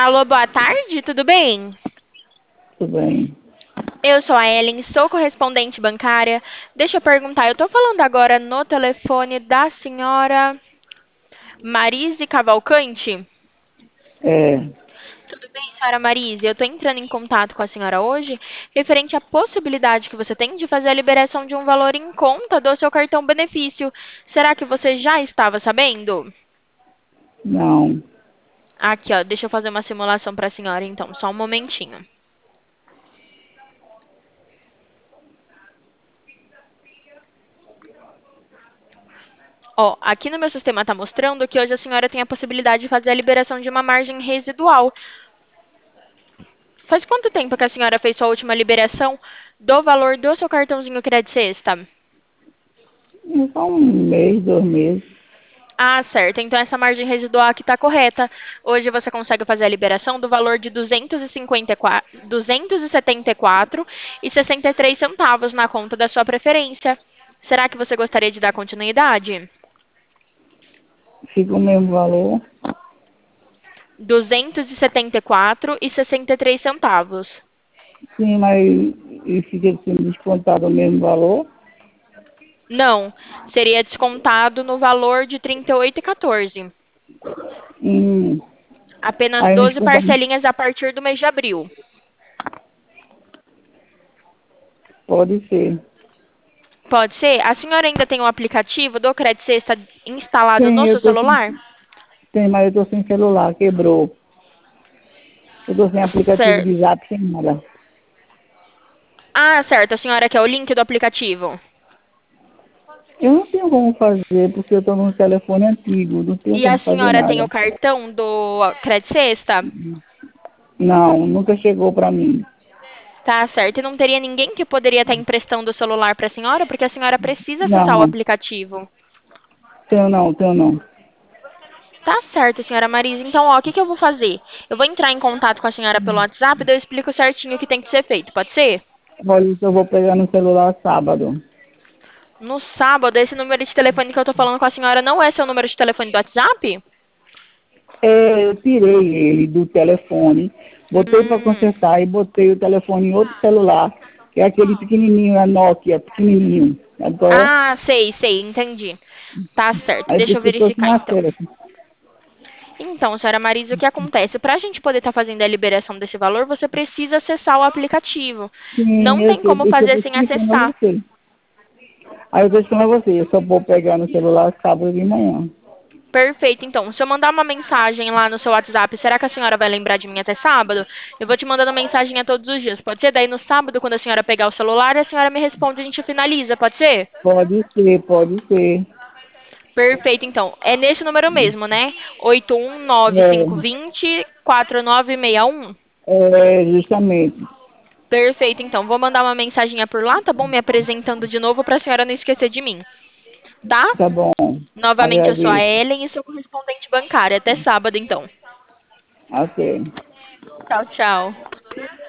Alô, boa tarde, tudo bem? Tudo bem. Eu sou a Ellen, sou correspondente bancária. Deixa eu perguntar, eu tô falando agora no telefone da senhora Marise Cavalcante? É, Tudo bem, senhora Marise? Eu tô entrando em contato com a senhora hoje referente à possibilidade que você tem de fazer a liberação de um valor em conta do seu cartão benefício. Será que você já estava sabendo? não. Aqui, ó, deixa eu fazer uma simulação para a senhora então, só um momentinho. Ó, aqui no meu sistema está mostrando que hoje a senhora tem a possibilidade de fazer a liberação de uma margem residual. Faz quanto tempo que a senhora fez sua última liberação do valor do seu cartãozinho Credit Sexta? É só um mês, 2 meses. Ah, certo. Então essa margem residual aqui está correta. Hoje você consegue fazer a liberação do valor de 274,63 centavos na conta da sua preferência. Será que você gostaria de dar continuidade? Fica o mesmo valor. 274,63 centavos. Sim, mas e fica sendo descontado o mesmo valor. Não, seria descontado no valor de 38,14. Hum, Apenas aí nos 12 desconta, parcelinhas a partir do mês de abril. pode ser. Pode ser? A senhora ainda tem o aplicativo do Credit Sexta instalado no Tem, seu celular? tem, mas eu tô sem celular, quebrou. Eu tô sem aplicativo Certo. de zap, sem nada. Ah, certo. A senhora quer o link do aplicativo. Eu não tenho como fazer, porque eu tô num telefone antigo, não tenho E a como fazer senhora tem o nada. cartão do Credit Sexta? Não, nunca chegou pra mim. Tá certo. E não teria ninguém que poderia estar emprestando o celular para a senhora, porque a senhora precisa acessar o Não, aplicativo. tenho não. Tá certo, senhora Marisa. Então, ó, o que que eu vou fazer? Eu vou entrar em contato com a senhora pelo WhatsApp, daí eu explico certinho o que tem que ser feito, pode ser? Olha, isso eu vou pegar no celular sábado. No sábado, esse número de telefone que eu tô falando com a senhora não é seu número de telefone do WhatsApp? É, eu tirei ele do telefone, botei para Hum. consertar e botei o telefone em outro celular, que é aquele pequenininho, a Nokia, pequenininho. Sabe qual é? Ah, sei, entendi. Tá certo, Aí por deixa eu isso que eu estou sem verificar então. acesso. Então, senhora Marisa, o que acontece? Para a gente poder estar fazendo a liberação desse valor, você precisa acessar o aplicativo. Sim, Não eu tem sei, como por isso que eu fazer estou sem explicando a acessar. você. Aí eu estou explicando a você, eu só vou pegar no celular sábado de manhã. Perfeito, então. Se eu mandar uma mensagem lá no seu WhatsApp, será que a senhora vai lembrar de mim até sábado? Eu vou te mandando mensagem a todos os dias. Pode ser? Daí no sábado, quando a senhora pegar o celular, a senhora me responde e a gente finaliza. Pode ser? Pode ser, pode ser. Perfeito, então. É nesse número mesmo, né? 819-520-4961. Justamente. Perfeito, então. Vou mandar uma mensaginha por lá, tá bom? Me apresentando de novo para a senhora não esquecer de mim, tá? Tá bom. Novamente, eu sou a Agradeço. Ellen e sou correspondente bancária. Até sábado, então. Ok. Tchau, tchau.